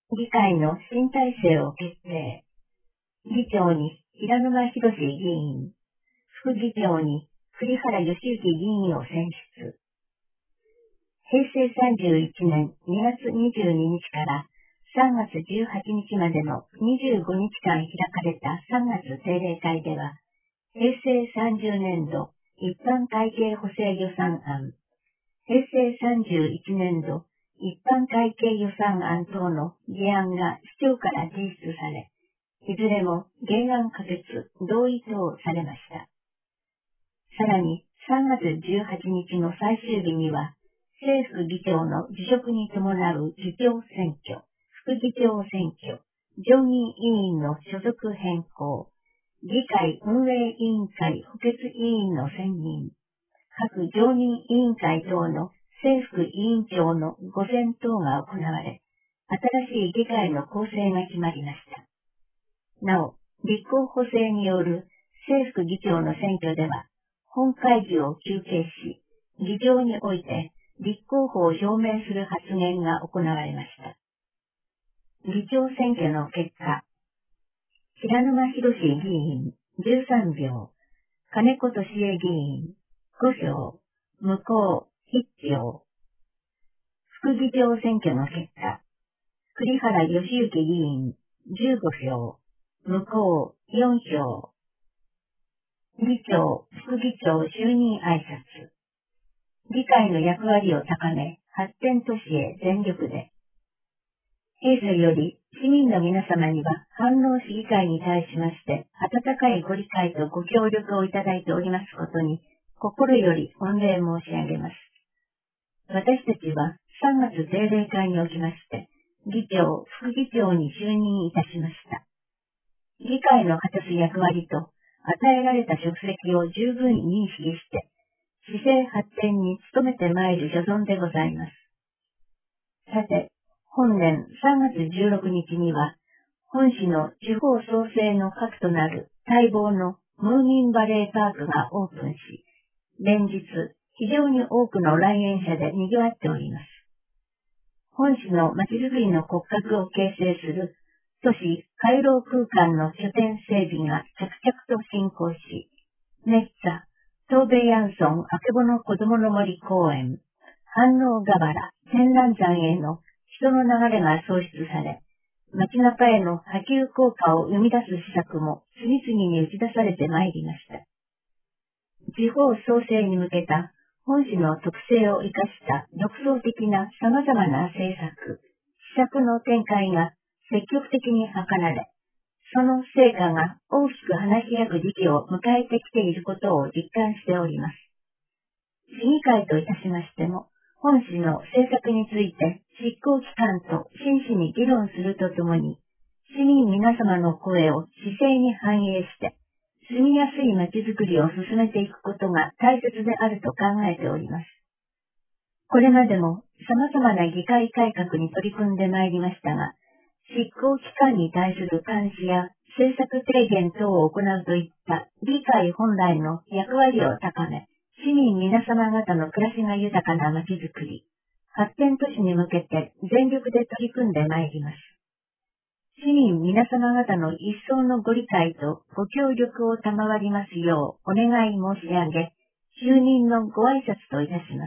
議会の新体制を決定。議長に平沼博議員、副議長に栗原義行議員を選出。平成31年2月22日から3月18日までの25日間開かれた3月定例会では、平成30年度一般会計補正予算案、平成31年度一般会計予算案等の議案が市長から提出され、いずれも原案可決、同意等されました。さらに3月18日の最終日には、政府議長の辞職に伴う議長選挙、副議長選挙、常任委員の所属変更、議会運営委員会補欠委員の選任、各常任委員会等の正副委員長のご選等が行われ、新しい議会の構成が決まりました。なお、立候補制による正副議長の選挙では、本会議を休憩し、議場において立候補を表明する発言が行われました。議長選挙の結果、平沼博議員13票、金子俊恵議員5票、無効1票。副議長選挙の結果、栗原義行議員15票、無効4票。議長、副議長就任挨拶。議会の役割を高め、発展都市へ全力で。弊社より市民の皆様には飯能市議会に対しまして温かいご理解とご協力をいただいておりますことに心より御礼申し上げます。私たちは3月定例会におきまして議長、副議長に就任いたしました。議会の果たす役割と与えられた職責を十分認識して、市政発展に努めてまいる所存でございます。さて、本年3月16日には、本市の地方創生の核となる待望のムーミンバレーパークがオープンし、連日非常に多くの来園者で賑わっております。本市のまちづくりの骨格を形成する都市回廊空間の拠点整備が着々と進行し、ネッツァ、東米ヤンソン、あけぼの子どもの森公園、飯能河原、天覧山への人の流れが創出され、街中への波及効果を生み出す施策も次々に打ち出されてまいりました。地方創生に向けた本市の特性を生かした独創的な様々な政策、施策の展開が積極的に図られ、その成果が大きく花開く時期を迎えてきていることを実感しております。市議会といたしましても、本市の政策について執行機関と真摯に議論するとともに、市民皆様の声を市政に反映して、住みやすい街づくりを進めていくことが大切であると考えております。これまでも様々な議会改革に取り組んでまいりましたが、執行機関に対する監視や政策提言等を行うといった議会本来の役割を高め、市民皆様方の暮らしが豊かな街づくり、発展都市に向けて全力で取り組んでまいります。市民皆様方の一層のご理解とご協力を賜りますようお願い申し上げ、就任のご挨拶といたします。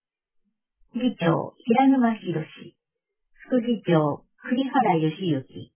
議長、平沼博、副議長、栗原義行、